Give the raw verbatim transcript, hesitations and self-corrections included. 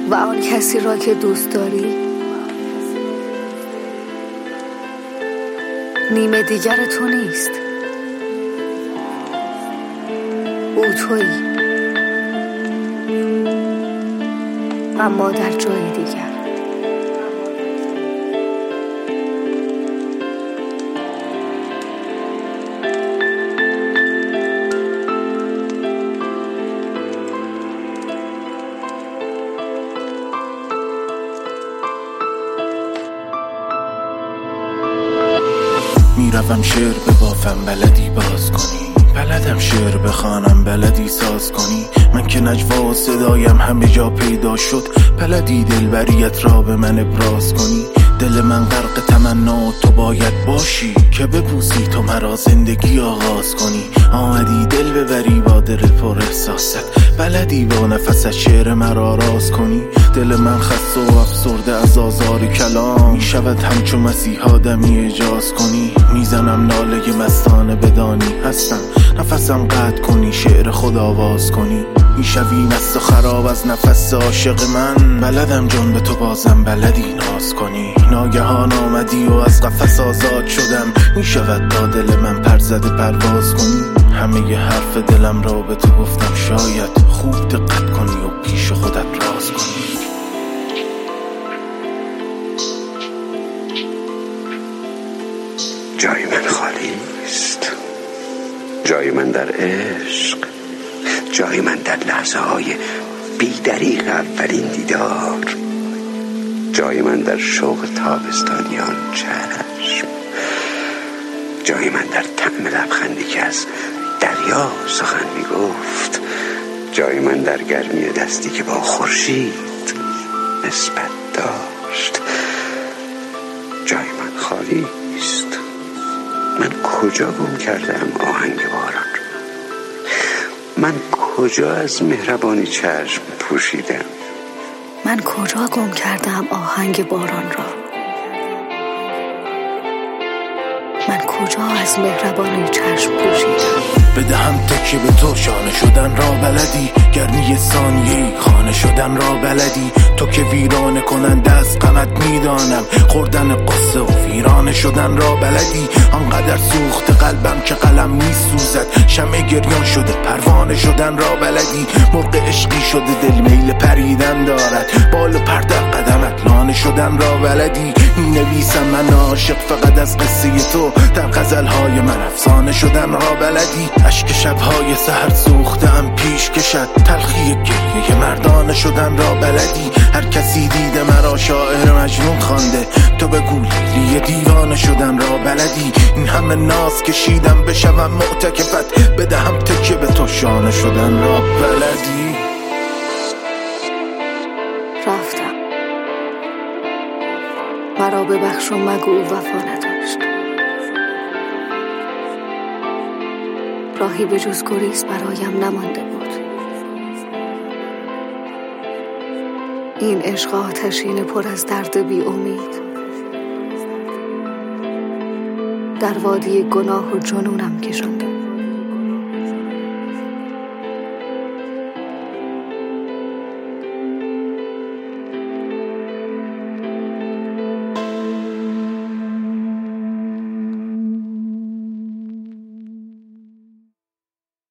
و آن کسی را که دوست داری نیمه دیگر تو نیست، او تویی، اما در جای دیگر. میروم شعر ببافم بلدی باز کنی، بلدم شعر بخوانم بلدی ساز کنی. من که نجوا و صدایم همه جا پیدا شد، بلدی دلبریت را به من ابراز کنی. دل من غرق تمنا و تو باید باشی که ببوسی تو مرا زندگی آغاز کنی. آمدی دل ببری با دل پر احساست، بلدی با نفست شعر مرا راز کنی. دل من خسته و افسرده از آزار کلام، می شود همچون مسیحا دمی اجاز کنی. میزنم ناله مستانه بدانی هستم، نفسم قطع کنی شعر خود آواز کنی. میشوی مست و خراب از نفس عاشق من، بلدم جان به تو بازم بلدی ناز کنی. ناگهان آمدی و از قفس آزاد شدم، میشود تا دل من پر زده پرواز کنی. همه ی حرف دلم را به تو گفتم، شاید خوب دقت کنی و پیش خودت راز کنی. جای من خالی است، جای من در عشق، جای من در لحظه های بی‌دریغ اولین دیدار، جای من در شوق تابستانیان چشم، جای من در طعم لبخندی که از دریا سخن می گفت، جای من در گرمی دستی که با خورشید نسبت داشت. جای من خالی است. من کجا گم کردم آهنگ باران را؟ من کجا از مهربانی چشم پوشیدم؟ من کجا گم کردم آهنگ باران را؟ من کجا از مهربانی چشم پوشیدم؟ بدهم تکیه به تو شانه شدن را بلدی، گرمی ثانیه‌ای خانه شدن را بلدی. تو که ویرانه کننده از غمت میدانم، خوردن قصه و ویرانه شدن را بلدی. آنقدر سوخت قلبم که قلم میسوزد، شمع گریان شده پروانه شدن را بلدی. مرغ عشقی شده دل میل پریدن دارد، بال پر در قدمت لانه شدن را بلدی. مینویسم من عاشق فقط از قصه تو، در غزلهای من افسانه شدن را بلدی. اشک شبهای سحر سوختم پیش کشد، تلخی گریه مردانه شدن را بلدی. هر کسی دیده مرا شاعر مجنون خوانده، تو بگو لیلی دیوانه شدن را بلدی. این همه ناز کشیدم بشوم معتکفت، بدهم تکیه به تو شانه شدن را بلدی. رفتم، مرا ببخش و مگو وفا نداشت. راهی به جز گریز برایم نمانده بود. این عشق آتشین پر از درد بی امید، در وادی گناه و جنونم کشانده بود.